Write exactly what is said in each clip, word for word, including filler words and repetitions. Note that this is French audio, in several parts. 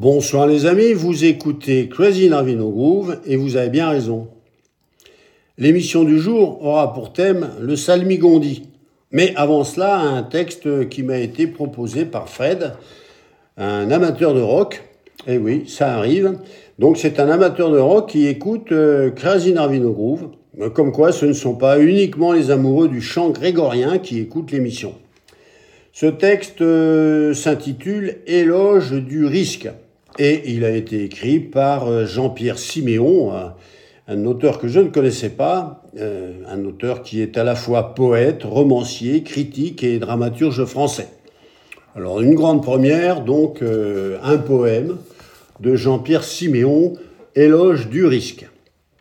Bonsoir les amis, vous écoutez Crazy Narvino Groove et vous avez bien raison. L'émission du jour aura pour thème le salmigondi. Mais avant cela, un texte qui m'a été proposé par Fred, un amateur de rock. Et oui, ça arrive. Donc c'est un amateur de rock qui écoute euh, Crazy Narvino Groove. Comme quoi, ce ne sont pas uniquement les amoureux du chant grégorien qui écoutent l'émission. Ce texte euh, s'intitule « Éloge du risque » et il a été écrit par Jean-Pierre Siméon, un, un auteur que je ne connaissais pas, euh, un auteur qui est à la fois poète, romancier, critique et dramaturge français. Alors une grande première, donc euh, un poème de Jean-Pierre Siméon, « Éloge du risque ».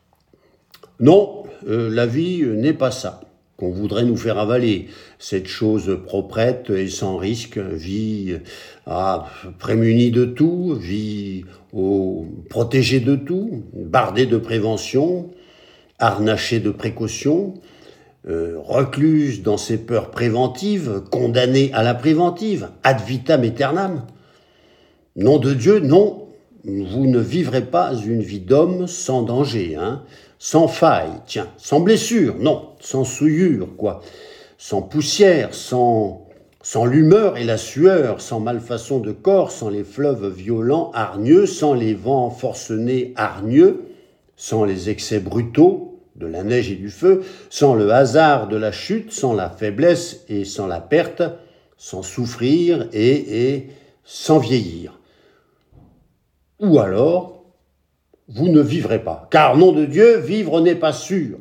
Non, euh, la vie n'est pas ça qu'on voudrait nous faire avaler, cette chose proprette et sans risque, vie ah, prémunie de tout, vie oh, protégée de tout, bardée de prévention, harnachée de précaution, euh, recluse dans ses peurs préventives, condamnée à la préventive, ad vitam aeternam. Nom de Dieu, non, vous ne vivrez pas une vie d'homme sans danger, hein. Sans faille, tiens, sans blessure, non, sans souillure, quoi, sans poussière, sans, sans l'humeur et la sueur, sans malfaçon de corps, sans les fleuves violents, hargneux, sans les vents forcenés, hargneux, sans les excès brutaux de la neige et du feu, sans le hasard de la chute, sans la faiblesse et sans la perte, sans souffrir et, et sans vieillir. Ou alors, vous ne vivrez pas. Car, nom de Dieu, vivre n'est pas sûr.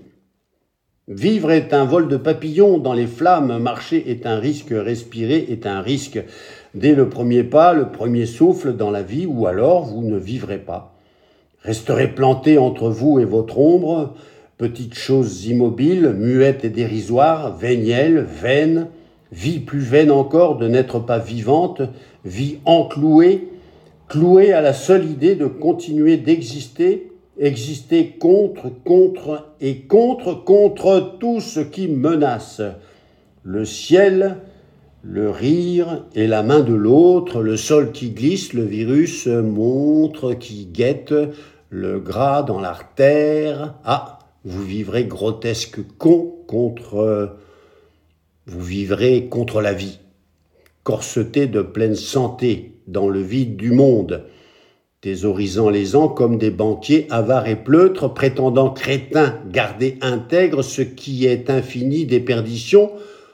Vivre est un vol de papillons dans les flammes, marcher est un risque, respirer est un risque. Dès le premier pas, le premier souffle dans la vie, ou alors vous ne vivrez pas. Resterez planté entre vous et votre ombre, petites choses immobiles, muettes et dérisoires, vénielles, vaines, vie plus vaine encore de n'être pas vivante, vie enclouée, cloué à la seule idée de continuer d'exister, exister contre, contre et contre, contre tout ce qui menace. Le ciel, le rire et la main de l'autre, le sol qui glisse, le virus montre qui guette, le gras dans l'artère. Ah, vous vivrez grotesque con contre... Vous vivrez contre la vie. Corseté de pleine santé dans le vide du monde, thésaurisant les ans comme des banquiers avares et pleutres, prétendant crétins garder intègre ce qui est infini des perditions,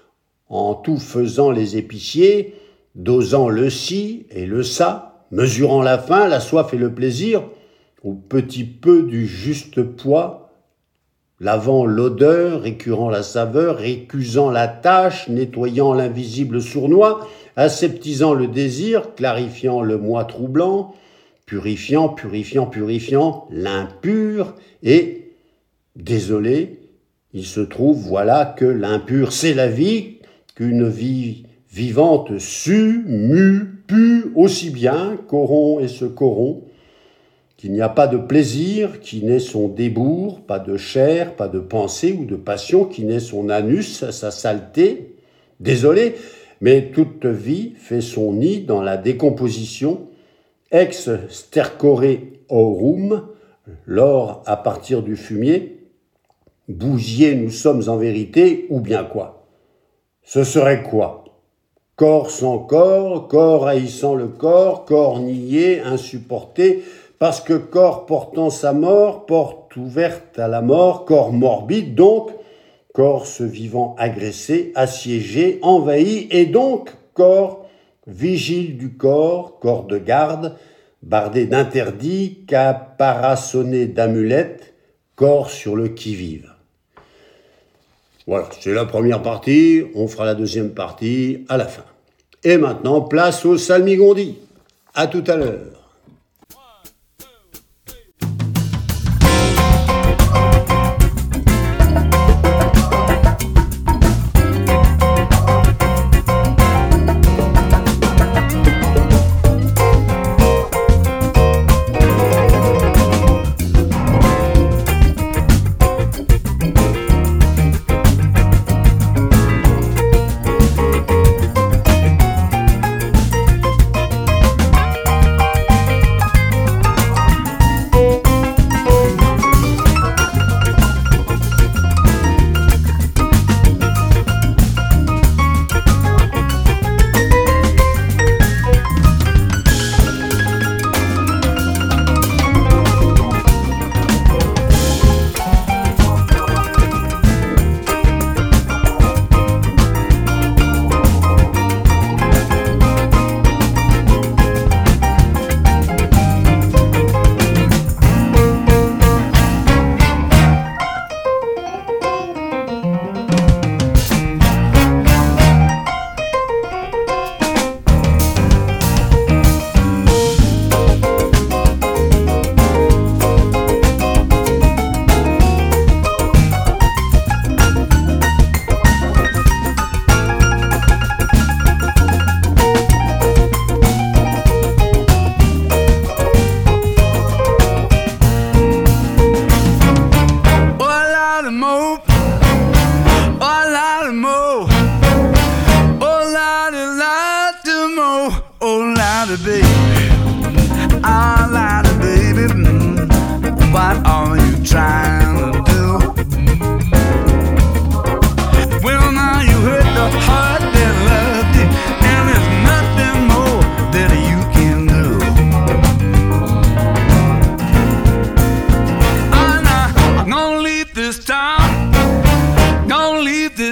en tout faisant les épiciers, dosant le ci et le ça, mesurant la faim, la soif et le plaisir, au petit peu du juste poids, lavant l'odeur, récurant la saveur, récusant la tâche, nettoyant l'invisible sournois, aseptisant le désir, clarifiant le moi troublant, purifiant, purifiant, purifiant l'impur, et, désolé, il se trouve, voilà, que l'impur c'est la vie, qu'une vie vivante sue, mue, pue aussi bien, corrompt et se corrompt, qu'il n'y a pas de plaisir qui n'ait son débours, pas de chair, pas de pensée ou de passion qui n'ait son anus, sa saleté. Désolé, mais toute vie fait son nid dans la décomposition, ex stercore aurum, l'or à partir du fumier. Bousier nous sommes en vérité, ou bien quoi? Ce serait quoi? Corps sans corps, corps haïssant le corps, corps nié, insupporté, parce que corps portant sa mort, porte ouverte à la mort, corps morbide donc, corps se vivant agressé, assiégé, envahi, et donc corps vigile du corps, corps de garde, bardé d'interdits, caparaçonné d'amulettes, corps sur le qui-vive. Voilà, c'est la première partie, on fera la deuxième partie à la fin. Et maintenant, place au salmigondi. À tout à l'heure.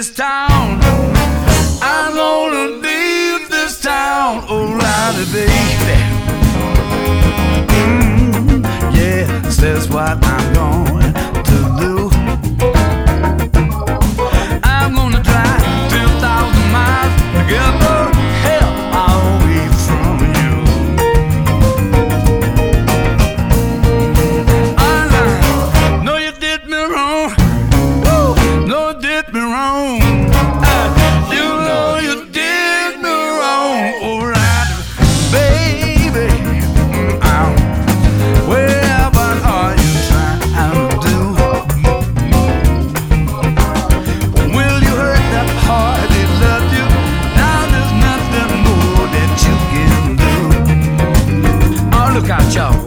this town. I'm gonna leave this town, oh Riley, baby. Mm, yes, that's what I'm going to do. I'm gonna drive ten thousand miles to get the hell away from you. I know you did me wrong. Woo, no, you did me wrong. Uh, you know you did me wrong. All right, baby. Um, wherever are you trying to do? Will you hurt that heart that loved you? Now there's nothing more that you can do. Oh, look out, y'all.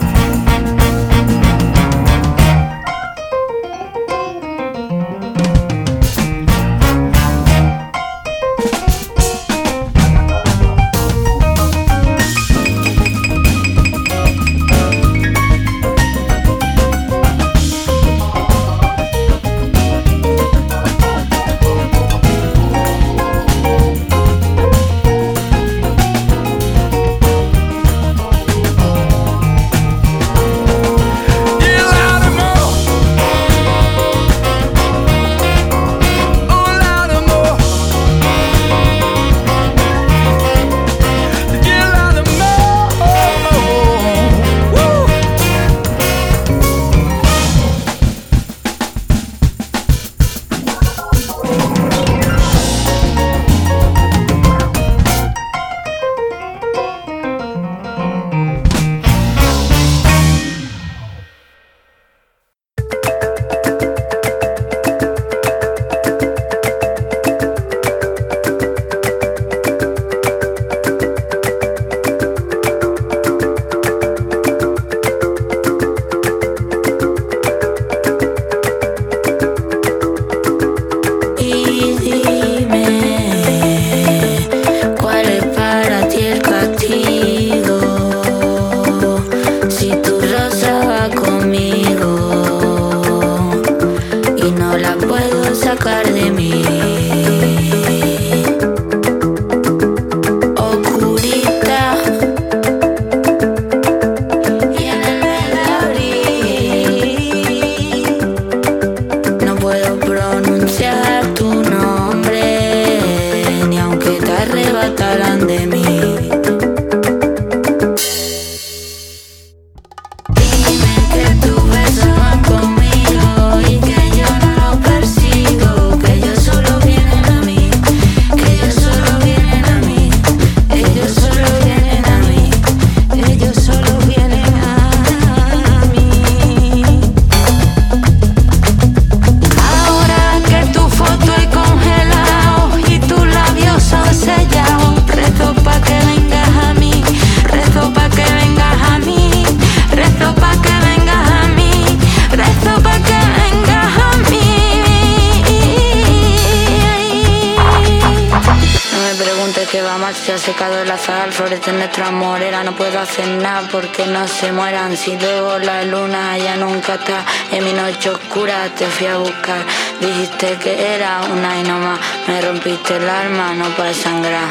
Porque no se mueran. Si luego la luna ya nunca está en mi noche oscura, te fui a buscar. Dijiste que era una y no más. Me rompiste el alma, no para sangrar,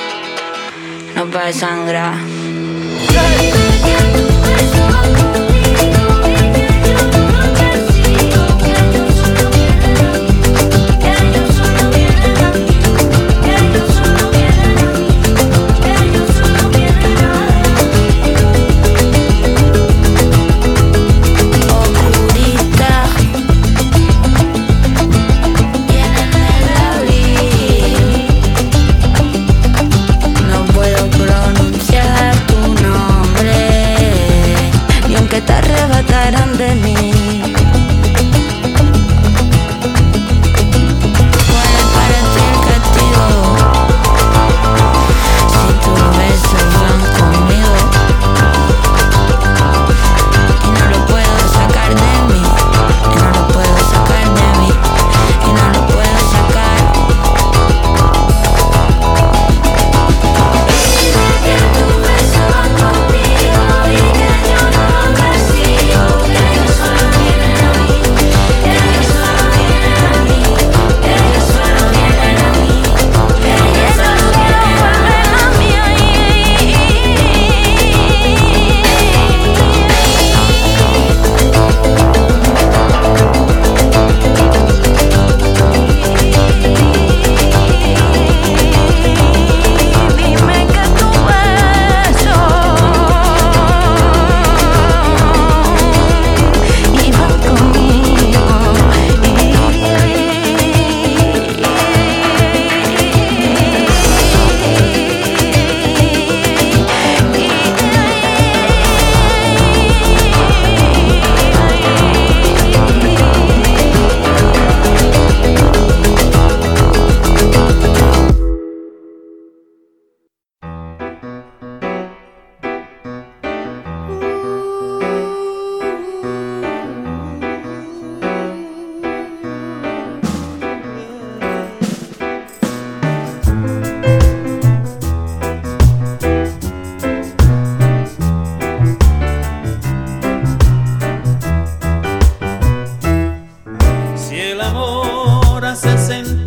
no para sangrar. No puedo pronunciar tu nombre.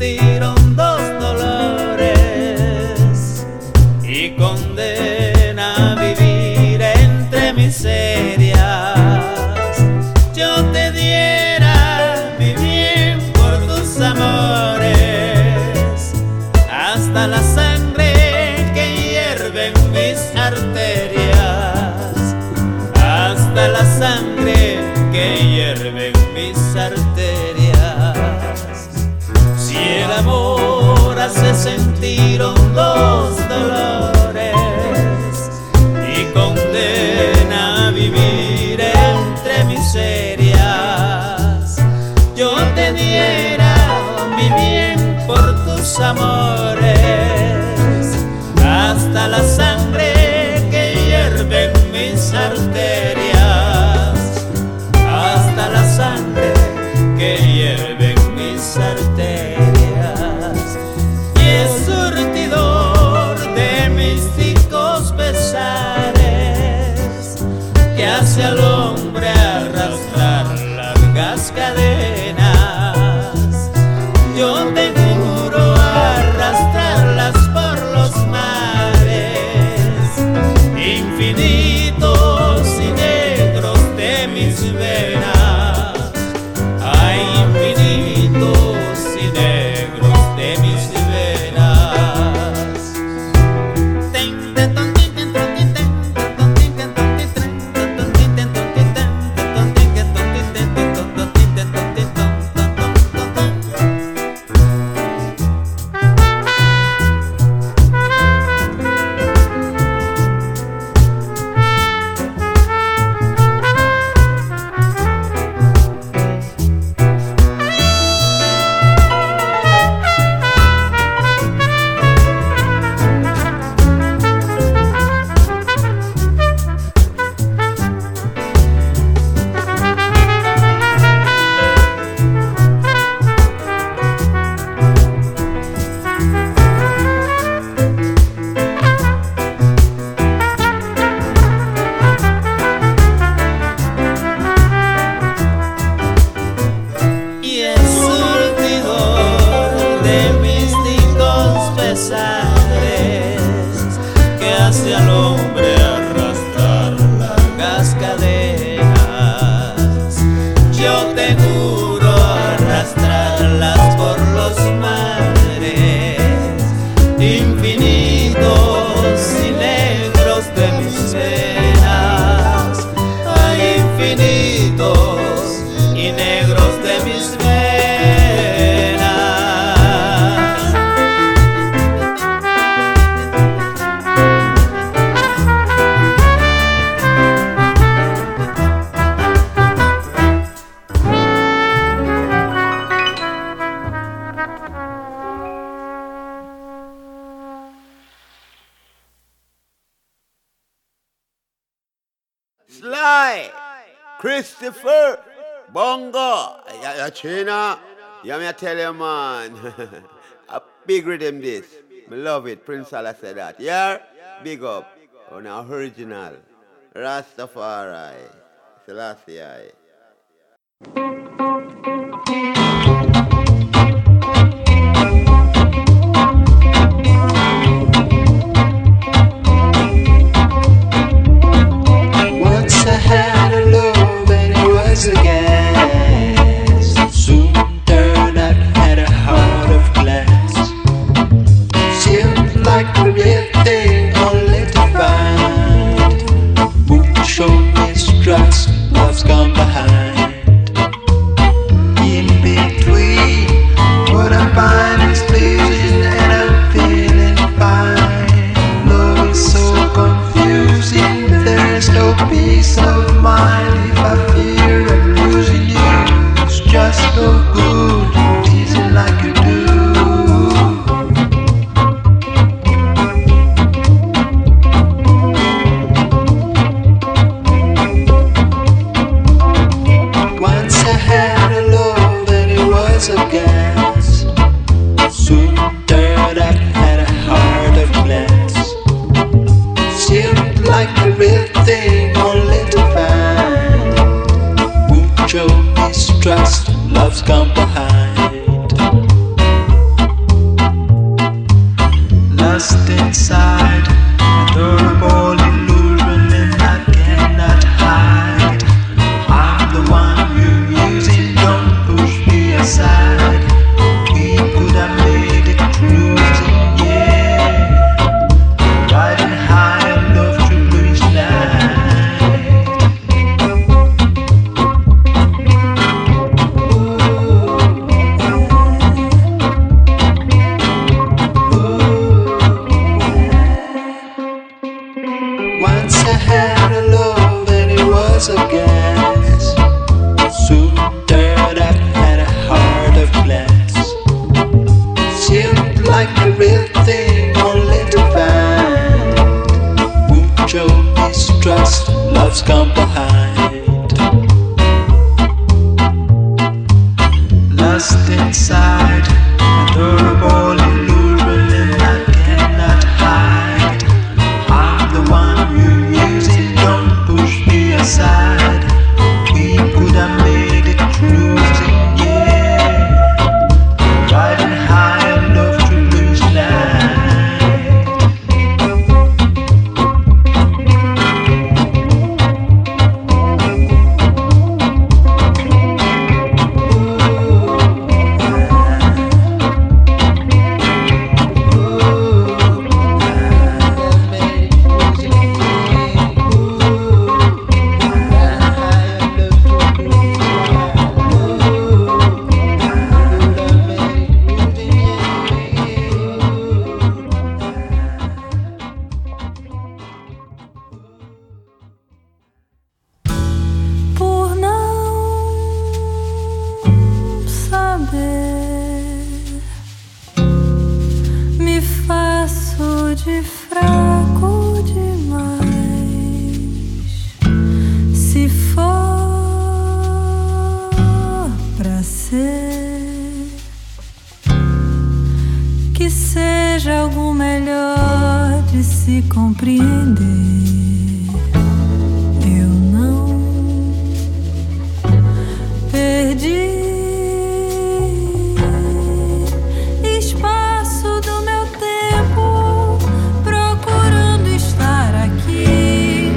sintieron dos dolores y condena a vivir entre miserias. Yo te diera mi bien por tus amores, hasta la sangre que hierve en mis arterias, hasta la sangre que hierve en mis arterias. Si el amor hace sentir hondos dolores y condena a vivir entre miserias, yo te diera mi bien por tus amores, hasta la sangre que hierve en mis arterias, hasta la sangre que hierve en mis arterias. Y es surtidor de místicos pesares que hace al hombre arrastrar largas cadenas. Yo te juro arrastrarlas por los mares infinitos y negros de mis venas. Ay, infinitos y negros de mis venas. Y es surtidor de místicos pesares que hace al hombre arrastrar largas cadenas. Yo te juro arrastrarlas por los mares infinitos y negros de mis venas. Ay, infinitos y negros de mis venas. Sly, Christopher, Bongo, ya, ya China, ya me tell you, man. A big rhythm this. Me love it. Prince Allah said that. Yeah, big up on our original Rastafari. Selassie. Once I had a love and it was a gas. Soon turned out had a heart of glass. Seemed like the real thing, only to find moon showed mistrust, love's gone behind. like the real thing, only to find mucho mistrust, love's gone behind. Lost inside, adorable, alluring, I cannot hide. I'm the one you're using, don't push me aside. We could have made it cruising, yeah. Riding high enough to lose light. Por não saber, me faço de fraco demais. Se for pra ser, que seja algo melhor de se compreender. Eu não perdi espaço do meu tempo procurando estar aqui.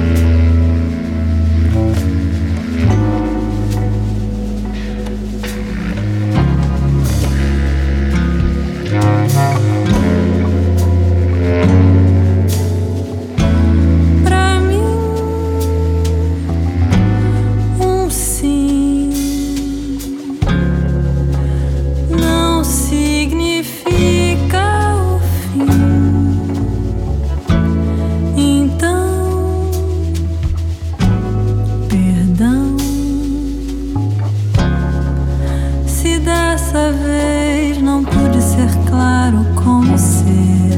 Pra mim, um sim não significa o fim. Então, perdão, se dessa vez não pude ser claro como ser.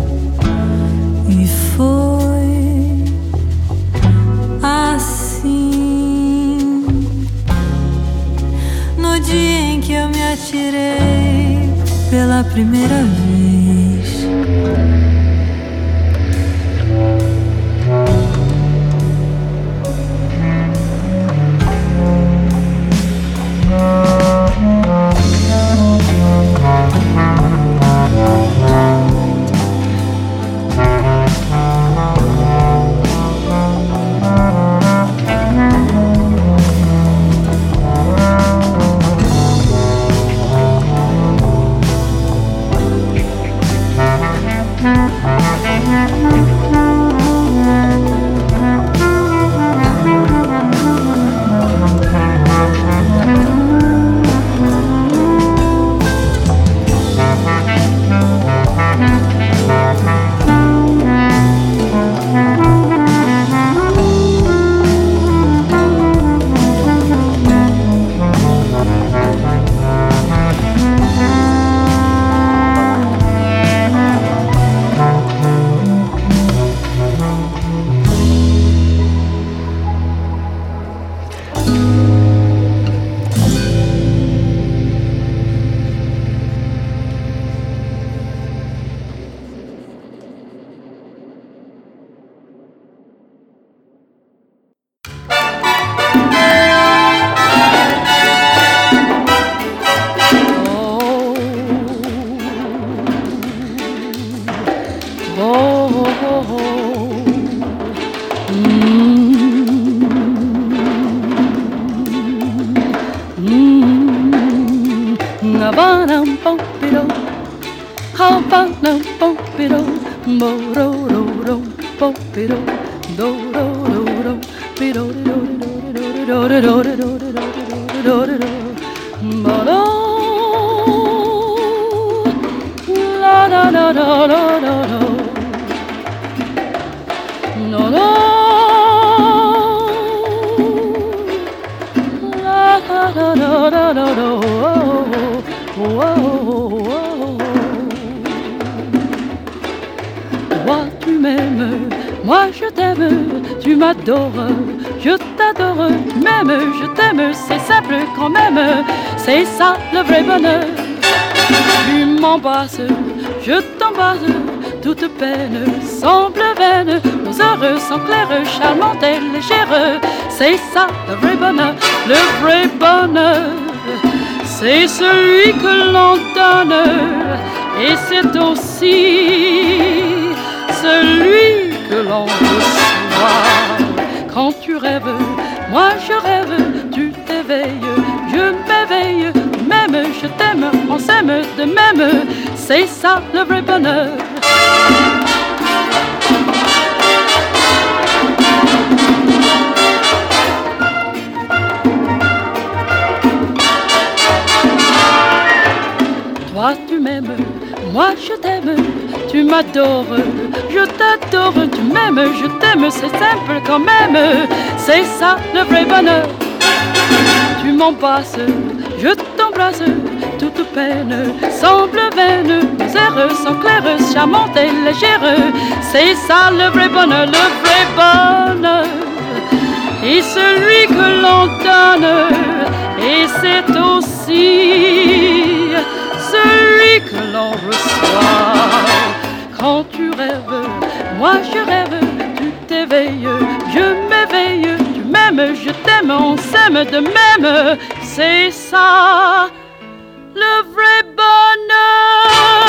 E foi assim no dia em que eu me atirei pela primeira vez. moi je t'aime, tu m'adores, je t'adore, même je t'aime, c'est simple quand même, c'est ça le vrai bonheur. Tu m'embrasses, je t'embrasse, toute peine semble vaine, nos heures sont claires, charmantes et légères, c'est ça le vrai bonheur, le vrai bonheur. C'est celui que l'on donne et c'est aussi celui que l'on reçoit. Quand tu rêves, moi je rêve, tu t'éveilles, je m'éveille, même je t'aime, on s'aime de même, c'est ça le vrai bonheur. Toi tu m'aimes, moi je t'aime, tu m'adores, je t'adore, tu m'aimes, je t'aime, c'est simple quand même, c'est ça le vrai bonheur. Tu m'embrasses, je t'embrasse, toute peine semble vaine, nos airs sont clairs, charmantes et légères, c'est ça le vrai bonheur, le vrai bonheur. Et celui que l'on donne, et c'est aussi celui que l'on reçoit. Quand tu rêves, moi je rêve, tu t'éveilles, je m'éveille, tu m'aimes, je t'aime, on s'aime de même, c'est ça le vrai bonheur.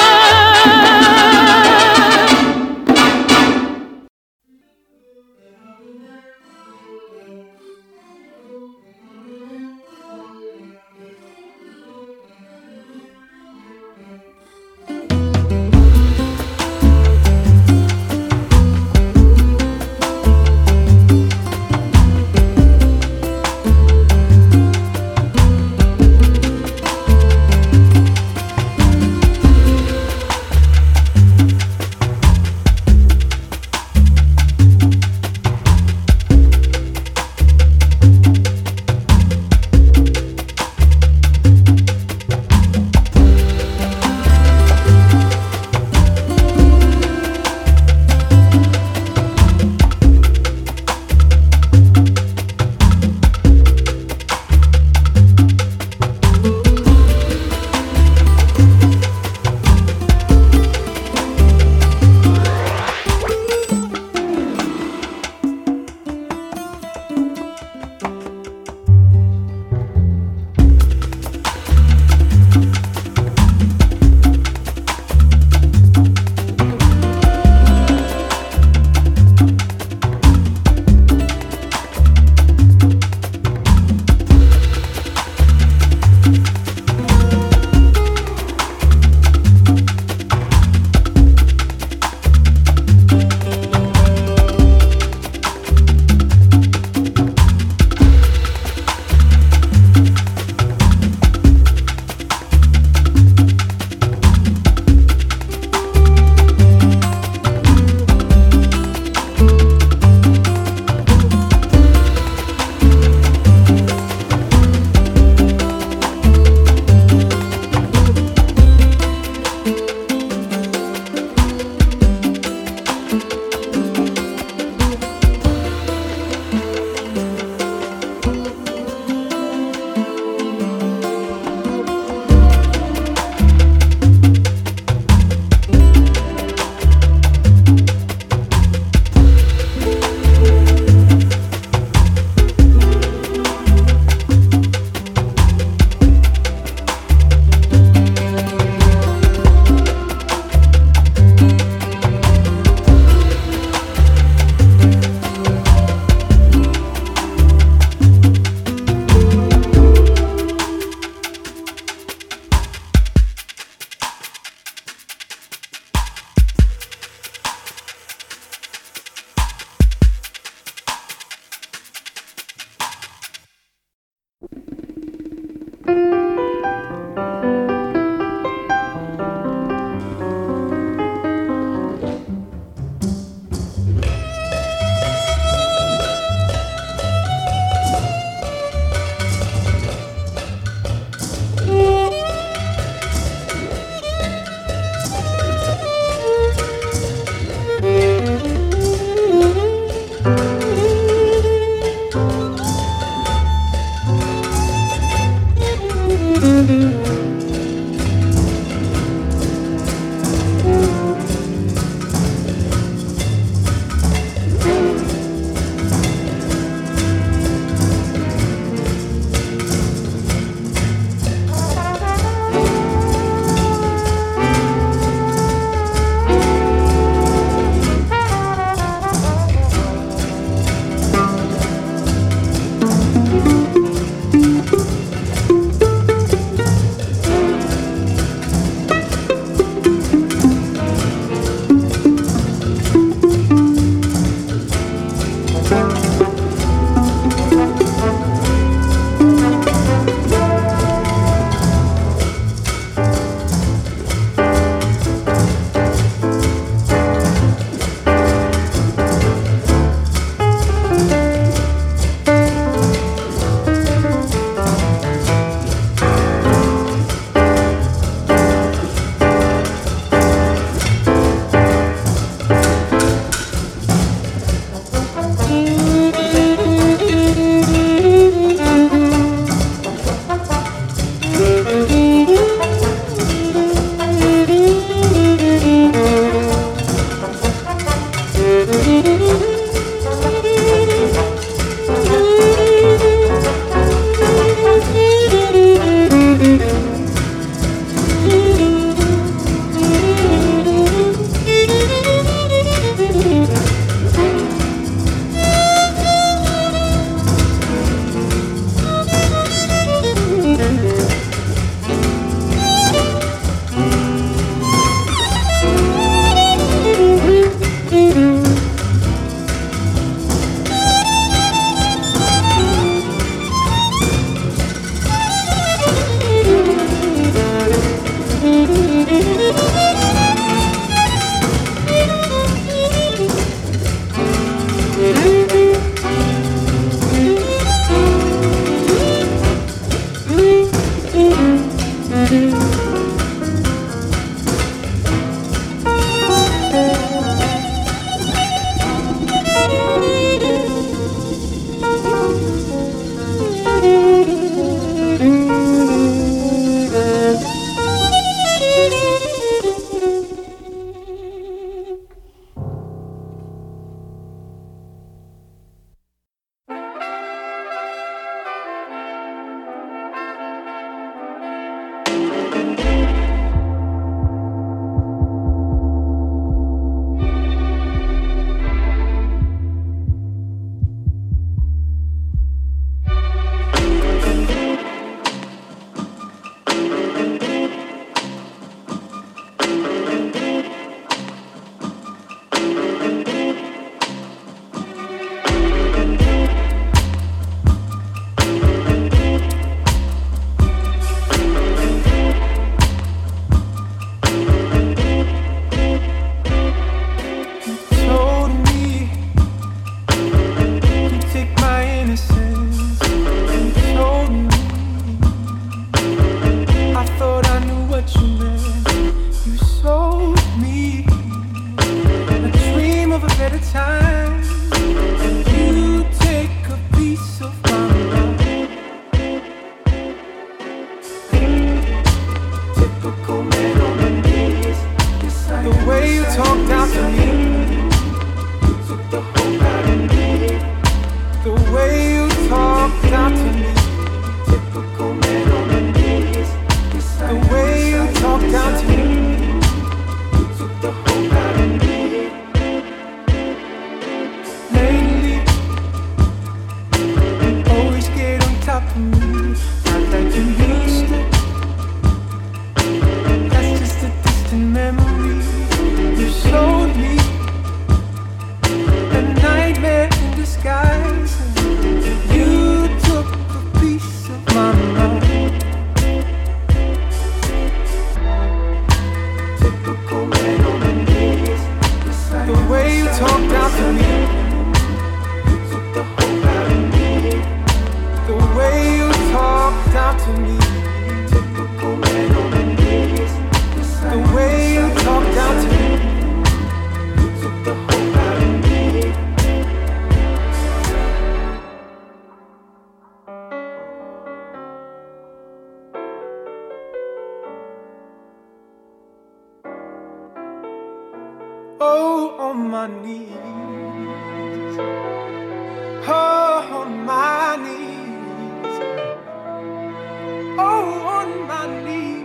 You showed me a nightmare in disguise. You took a piece of my mind. Typical man on the knees. The way you talked out to me, you took the hope out of me. The way you talked out to me, typical man on the knees. The way you talked out to me, you took the hope out of me. Oh, on my knees. Oh, on my knees. Oh, on my knees.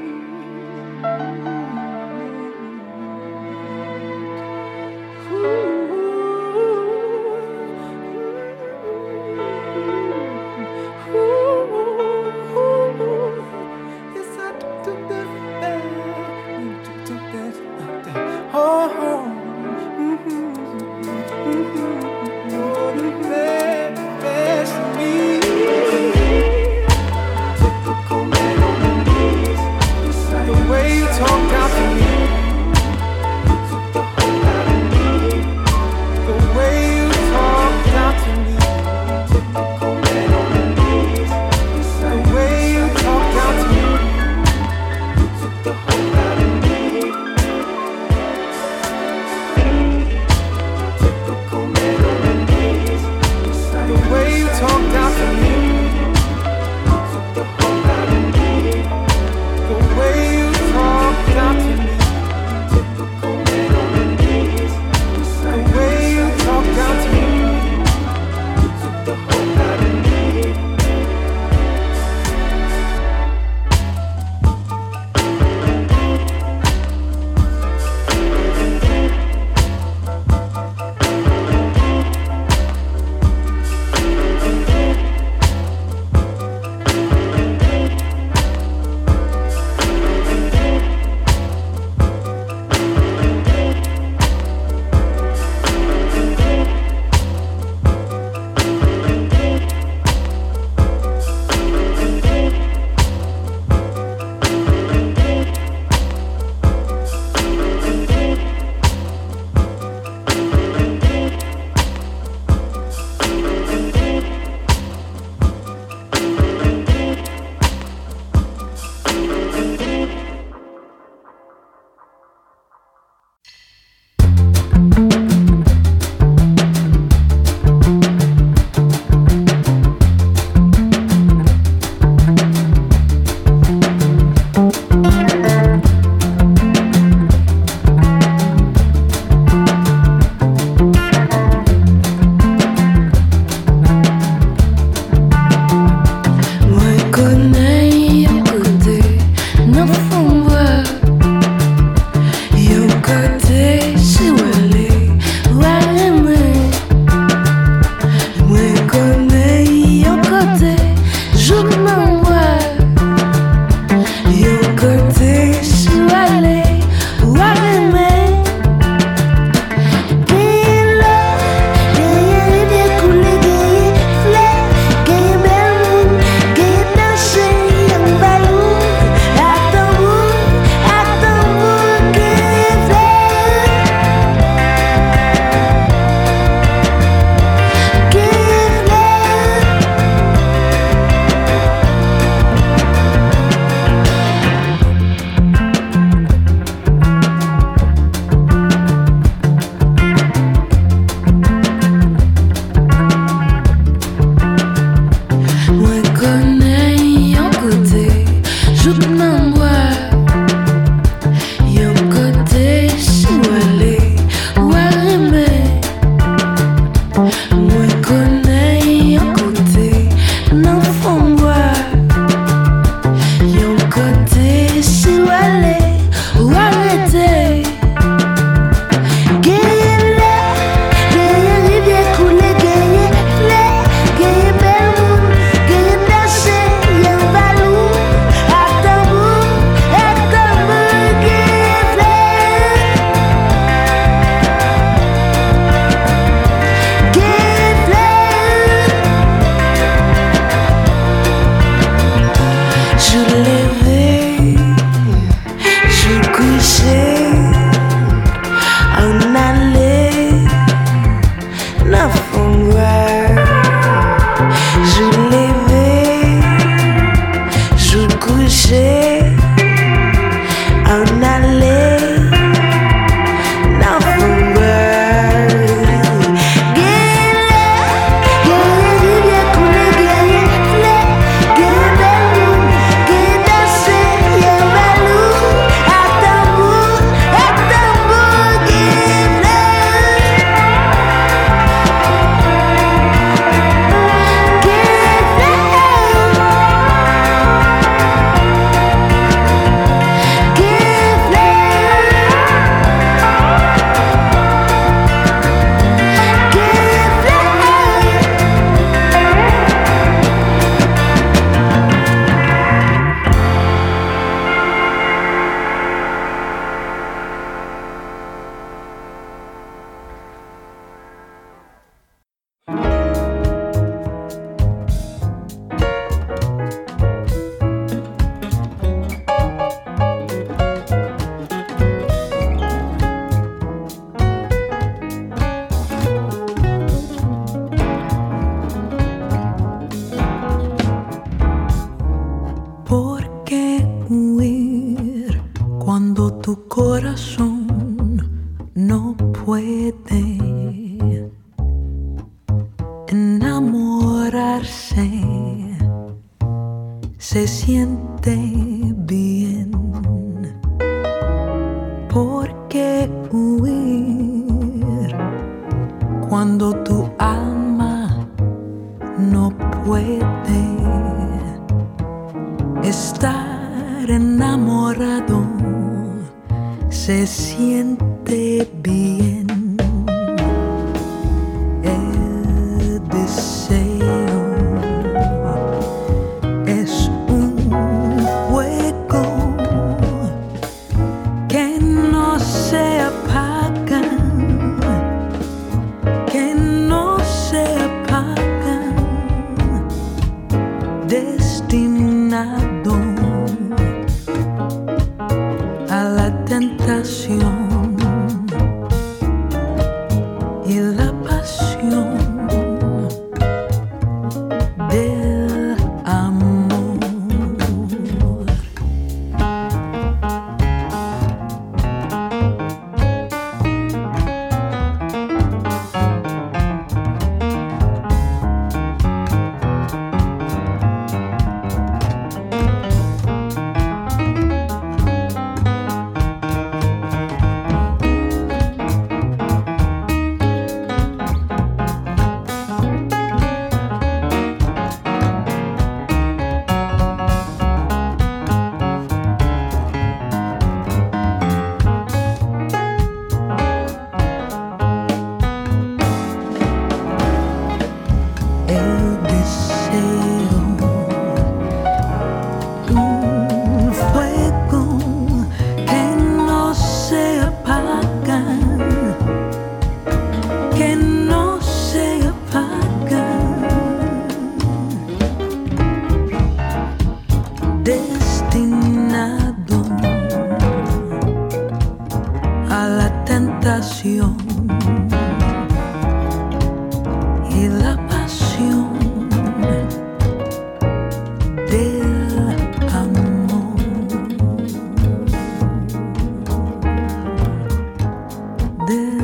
Play siente bien. ¿Por qué huir cuando tu alma no puede estar enamorado? Se siente bien. El deseo es un fuego que no se apaga, que no se apaga, destinado a la tentación y la pasión del amor. El deseo, un fuego que no se apaga, que no se apaga, destinado a la tentación y la pasión del amor. Del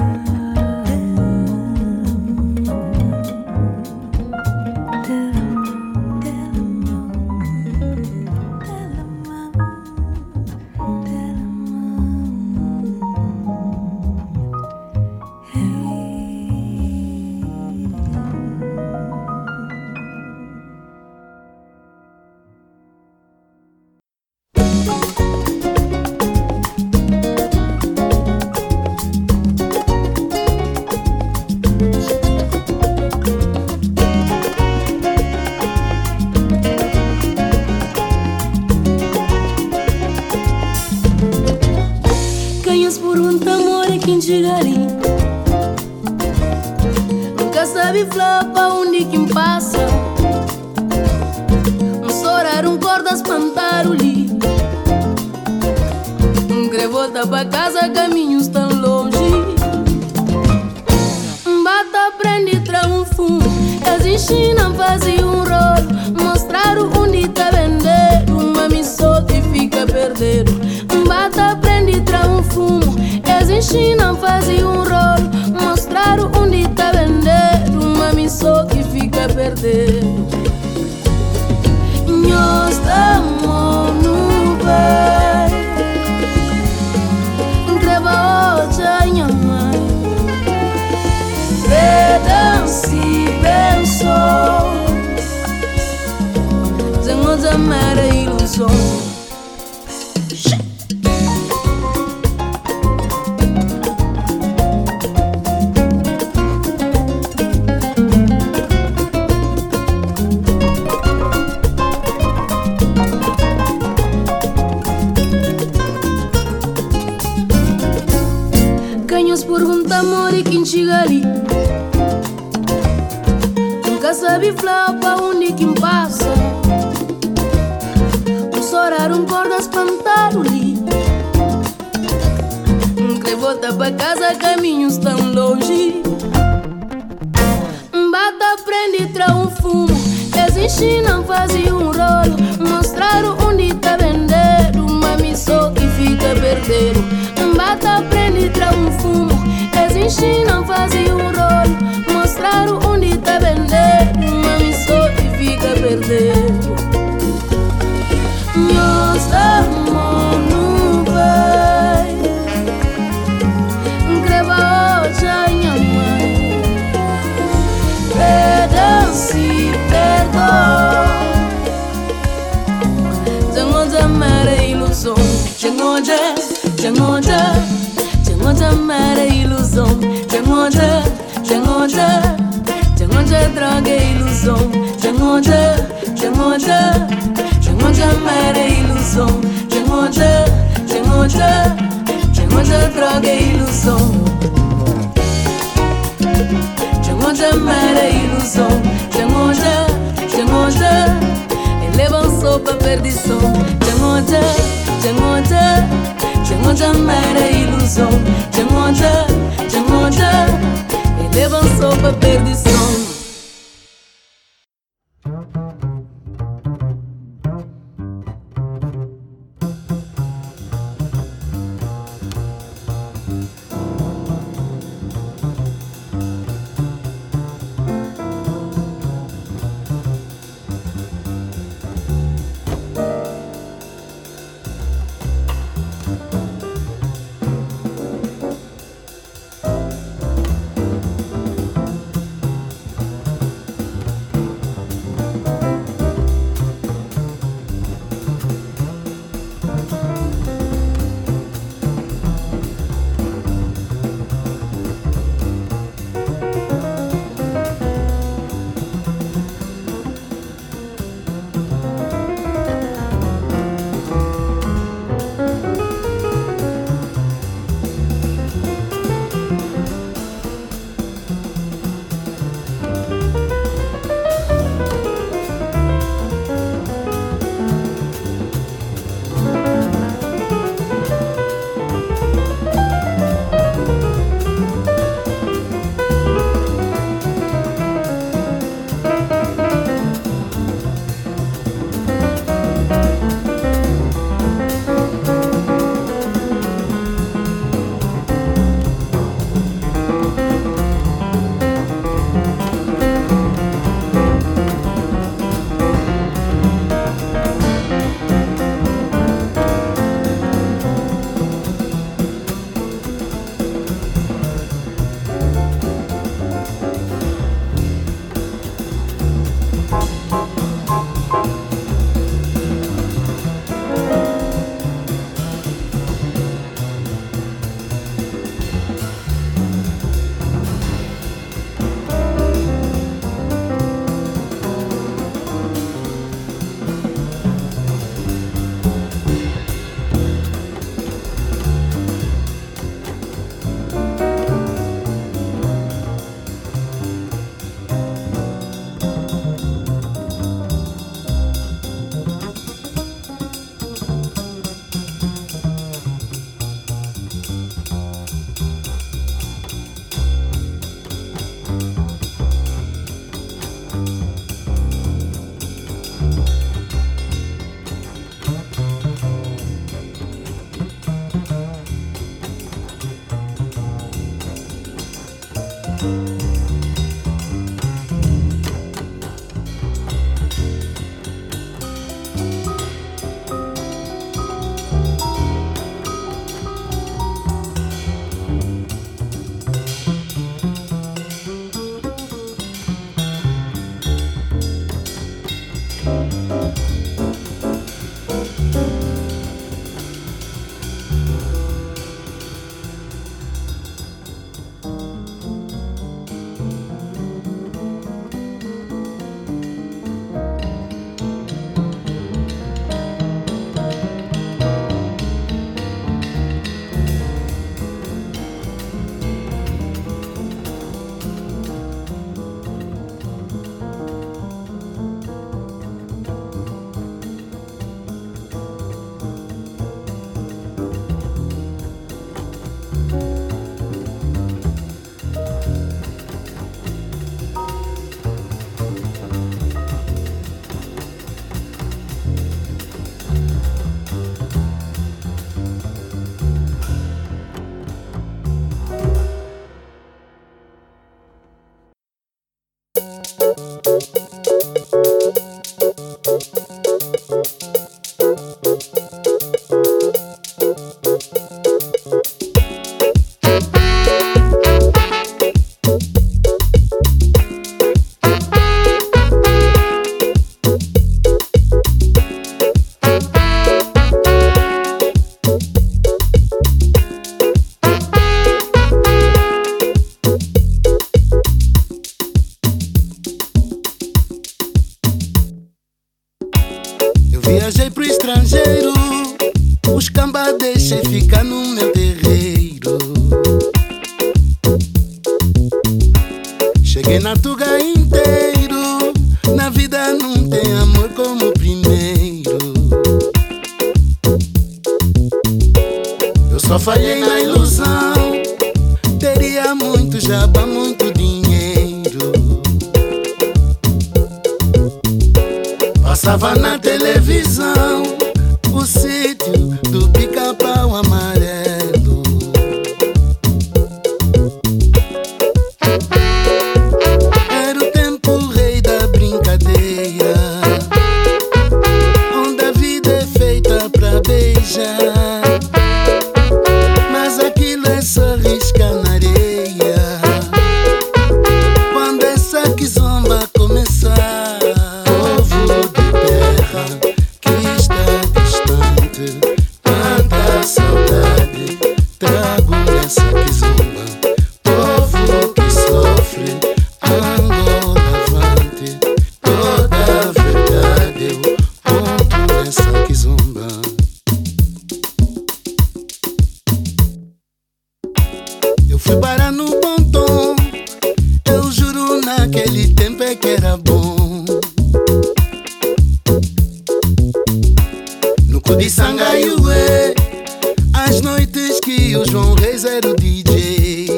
Ganhas por um amor é quem chegaria. Nunca sabe falar pra onde quem passa. Um chorar, um corda, espantar o li. Um querer voltar pra casa, caminhos tão longe. Um bata, prende, traga um fumo. Eles ensinam a fazer um rolo. Mostrar onde tá vendendo. Uma missão que fica perdendo. Um bata, prende, traga um fumo. Eles ensinam a fazer um rolo. Mostrar onde tá vendendo. Uma missão que fica perdendo. Nós estamos no bem. Grava outra minha mãe. Vedanci pensou. Zengo zamara ilusão. Pergunta amor e quem chega ali. Nunca sabe falar pra onde quem passa. Um chorar, um corda, espantar o li. Um querer voltar pra casa, caminhos tão longe. Um bata, prende, traga um fumo. Eles ensinam a fazer um rolo. Mostrar onde tá vendendo. Uma missão que fica perdendo. Um bata, prende, traga um fumo. Eles ensinam a fazer um rolo. Mostrar onde tá vendendo. Uma missão que fica perdendo. Jangoja, jangoja, jangoja mera ilusão. Jangoja, jangoja, jangoja droga e ilusão. Jangoja, jangoja, jangoja mera ilusão. Jangoja, jangoja, jangoja droga e ilusão. Jangoja mera ilusão. Jangoja, jangoja, elevam sopa perdição. Jangoja, jangoja, jangoja mera ilusão. Jangoja, jangoja, elevam sopa perdição. Enatuga inteiro, na vida não tem amor como o primeiro. Eu só falhei na ilusão, teria muito jabá, muito dinheiro. Passava na televisão o sítio do Pica-Pau Amarelo. Era o tempo rei da brincadeira, onde a vida é feita pra beijar, mas aquilo é só risca na areia. Quando essa quizomba começar, povo de terra que está distante, tanta saudade trago nessa quizomba. Povo que sofre, Angola avante, toda a verdade eu conto nessa quizomba. Eu fui parar no bom tom, eu juro naquele tempo é que era bom. No cu de Sangaiuê, as noites que o João Reis era o D J.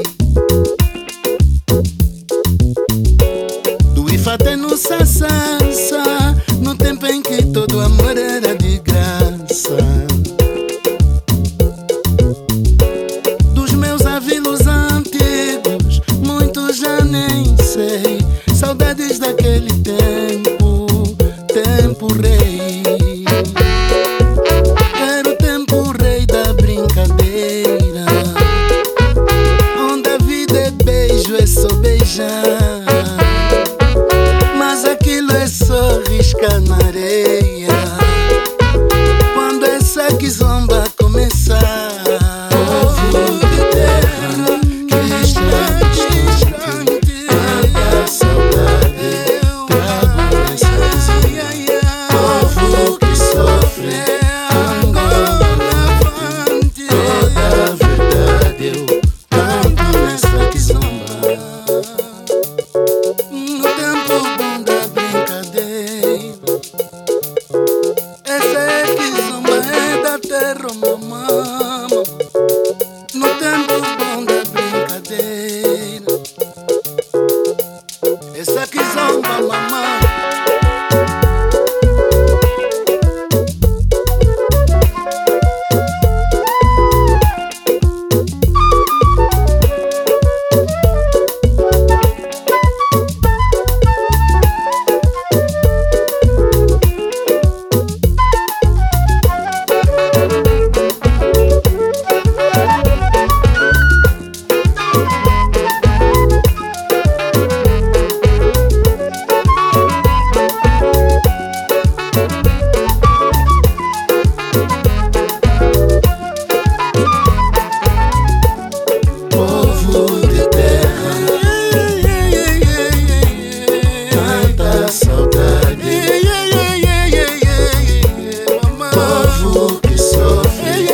Do Ifate no Sassassa, no tempo em que todo amor era de graça. Dos meus avilos antigos, muitos já nem sei. Saudades daquele tempo, tempo rei. Era o tempo rei da brincadeira, onde a vida é beijo, é só beijar, mas aquilo é só risca na areia. Quando essa quizomba começar, povo de terra que está distante, tanta saudade trago nessa quizomba. Povo que sofre, Angola avante, toda a verdade eu canto nessa quizomba. No tempo bom da brincadeira, essa é quizomba, é da terra, mamãe. No tempo bom da brincadeira, essa quizomba, mamãe. Povo de terra, tanta saudade. Povo que sofre,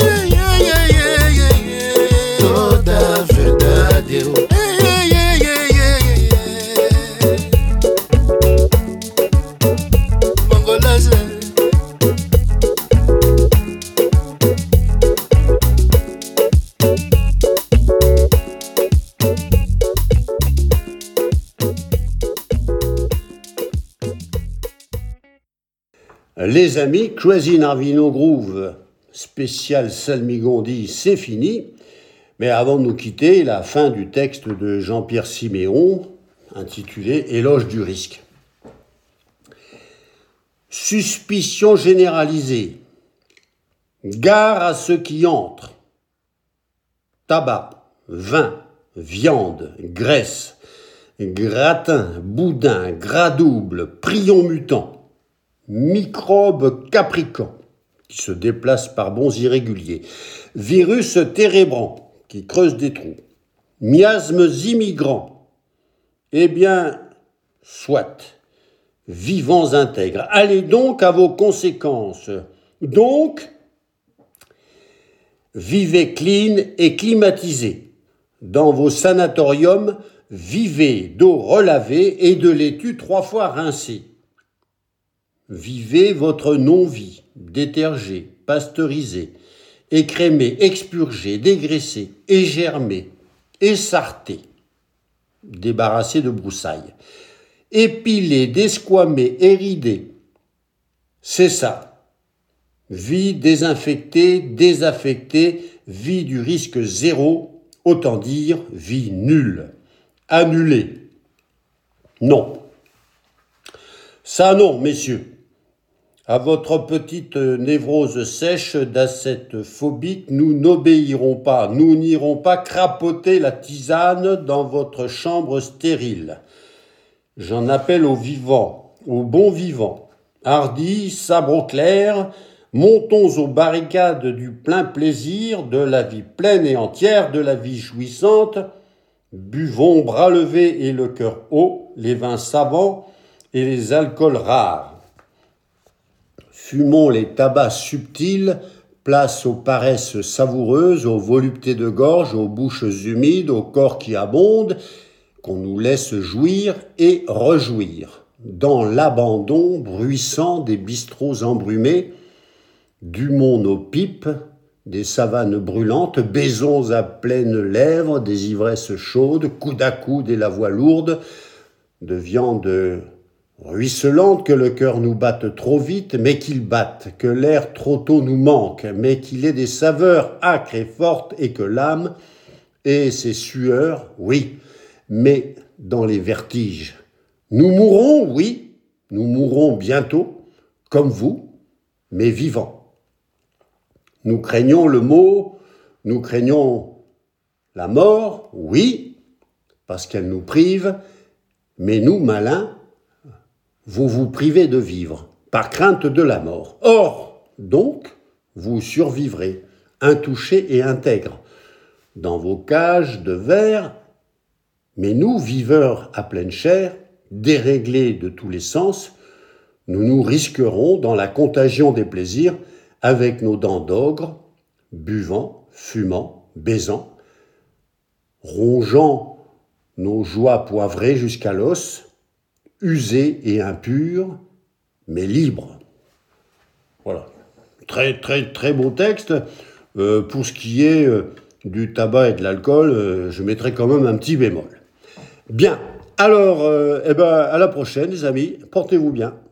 toda a verdade eu Mongolese. Les amis, Crazy Narvino Groove, spécial Salmigondi, c'est fini. Mais avant de nous quitter, la fin du texte de Jean-Pierre Siméon, intitulé Éloge du risque. Suspicion généralisée. Gare à ceux qui entrent. Tabac, vin, viande, graisse, gratin, boudin, gras double, prion mutant. Microbes capricants, qui se déplacent par bonds irréguliers, virus térébrants, qui creusent des trous, miasmes immigrants, eh bien, soit, vivants intègres, allez donc à vos conséquences. Donc, vivez clean et climatisé. Dans vos sanatoriums, vivez d'eau relavée et de laitue trois fois rincée. Vivez votre non-vie, détergé, pasteurisé, écrémé, expurgé, dégraissé, égermé, essarté, débarrassé de broussailles, épilé, desquamé, éridé. C'est ça. Vie désinfectée, désaffectée, vie du risque zéro, autant dire vie nulle, annulée. Non. Ça non, messieurs. À votre petite névrose sèche d'ascète phobique, nous n'obéirons pas, nous n'irons pas crapoter la tisane dans votre chambre stérile. J'en appelle aux vivants, aux bons vivants. Hardis, sabre au clair, montons aux barricades du plein plaisir, de la vie pleine et entière, de la vie jouissante. Buvons bras levés et le cœur haut, les vins savants et les alcools rares. Fumons les tabacs subtils, place aux paresses savoureuses, aux voluptés de gorge, aux bouches humides, aux corps qui abondent, qu'on nous laisse jouir et rejouir. Dans l'abandon bruissant des bistrots embrumés, dumons nos pipes, des savanes brûlantes, baisons à pleines lèvres, des ivresses chaudes, coude à coude et la voix lourde, de viande ruisselante, que le cœur nous batte trop vite, mais qu'il batte, que l'air trop tôt nous manque, mais qu'il ait des saveurs âcres et fortes, et que l'âme ait ses sueurs, oui, mais dans les vertiges. Nous mourrons, oui, nous mourrons bientôt, comme vous, mais vivants. Nous craignons le mot, nous craignons la mort, oui, parce qu'elle nous prive, mais nous, malins, vous vous privez de vivre, par crainte de la mort. Or, donc, vous survivrez, intouchés et intègres, dans vos cages de verre, mais nous, viveurs à pleine chair, déréglés de tous les sens, nous nous risquerons dans la contagion des plaisirs avec nos dents d'ogre, buvant, fumant, baisant, rongeant nos joies poivrées jusqu'à l'os, usés et impurs, mais libres. Voilà. Très, très, très beau texte. Euh, pour ce qui est euh, du tabac et de l'alcool, euh, je mettrai quand même un petit bémol. Bien. Alors, euh, eh ben, à la prochaine, les amis. Portez-vous bien.